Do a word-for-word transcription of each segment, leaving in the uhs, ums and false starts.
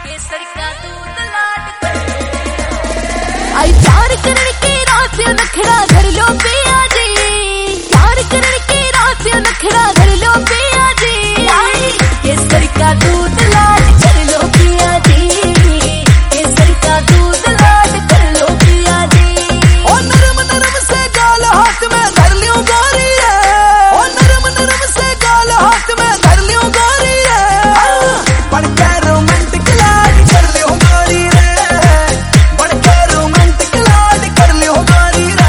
आई प्यार करने की रात नखड़ा धर लो पिया जी, प्यार करने की रात नखड़ा धर लो पिया जी। आई केसर का दूध लाड कर लो पिया जी, केसर का दूध लाड कर लो पिया जी। ओ नरम नरम से गाल हाथ में धर लियो गोरी है, ओ नरम नरम से गाल हाथ में धर लियो गोरी है। बढ़ के रोमांटिक लाड कर लियो गोरी रे, बढ़ के रोमांटिक लाड कर लियो गोरी रे।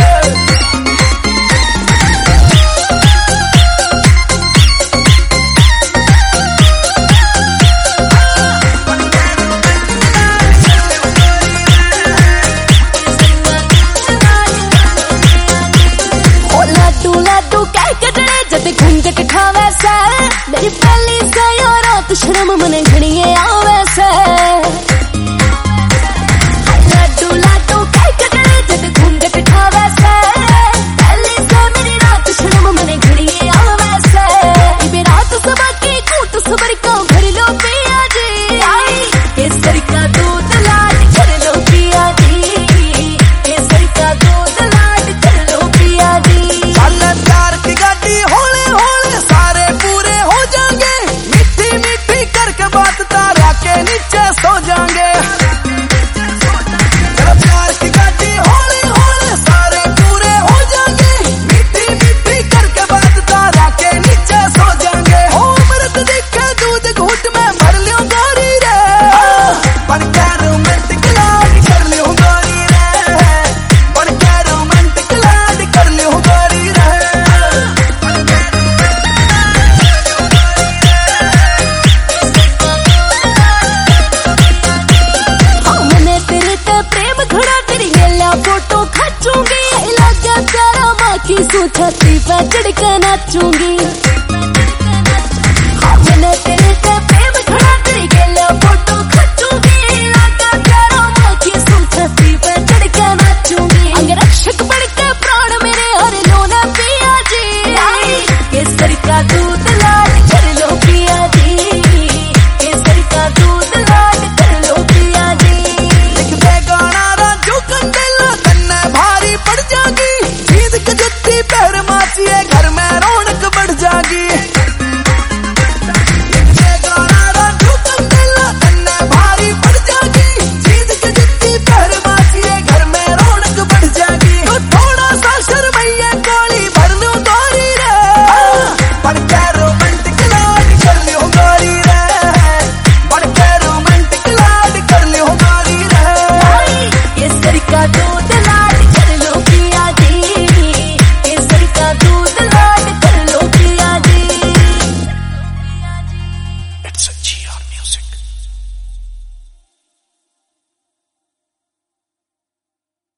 लाडू लाडू कह के जड़े जद घूंघट खावे से, मेरी पहली से रात शर्म मने घड़िए आवे से। लाडू लाडू कह के जड़े जद घूंघट खावे से, पहली से मेरी रात शर्म मने घड़िए आवे से। इबे रात सबा की कूट सबर का भर लो पिया जी। आई केसर का दूध लाड कर लो पिया जी, केसर का दूध लाड कर लो पिया जी। प्यार की गाड़ी होले होले सारे पूरे हो जाएंगे, मीठी मीठी करके बात तारा के नीचे सो जाएंगे। प्यार की गाड़ी होले होले सारे पूरे हो जाएंगे, मीठी मीठी करके बात तारा के नीचे सो जाएंगे। ओ अमृत दिखे दूध घूट में भर लियो गोरी रे, बन के रोमांटिक लाड कर लियो गोरी रे, बन के रोमांटिक लाड कर लियो गोरी रे। हमने तेरे ते प्रेम घड़ा तेरी गेला फोटो खींचूंगी। लगा तेरा माँ की सो छाती पे चढ़ के नाचूंगी।